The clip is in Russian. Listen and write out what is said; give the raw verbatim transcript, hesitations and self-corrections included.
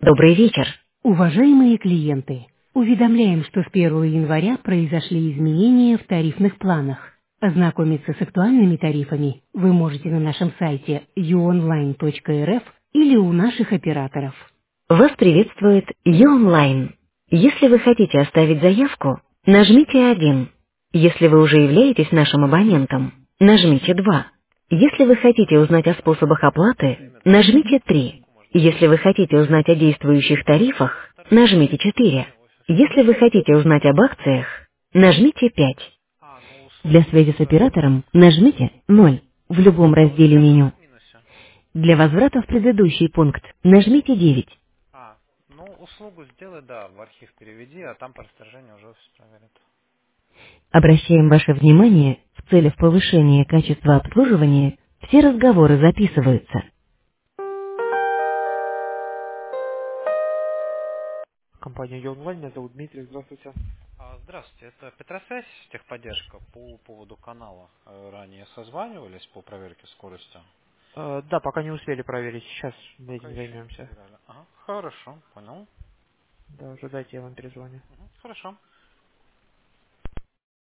Добрый вечер. Уважаемые клиенты, уведомляем, что с первого января произошли изменения в тарифных планах. Ознакомиться с актуальными тарифами вы можете на нашем сайте ю онлайн точка эр эф или у наших операторов. Вас приветствует Ю-Онлайн. Если вы хотите оставить заявку, нажмите один. Если вы уже являетесь нашим абонентом, нажмите два. Если вы хотите узнать о способах оплаты, нажмите три. Если вы хотите узнать о действующих тарифах, нажмите четыре. Если вы хотите узнать об акциях, нажмите пять. Для связи с оператором нажмите ноль в любом разделе меню. Для возврата в предыдущий пункт нажмите девять. Обращаем ваше внимание, в целях повышения качества обслуживания все разговоры записываются. Здравствуйте, это Петросвязь, техподдержка. По поводу канала э, ранее созванивались по проверке скорости. Пока еще не проверяли. Ага, хорошо, понял. Мгм, хорошо.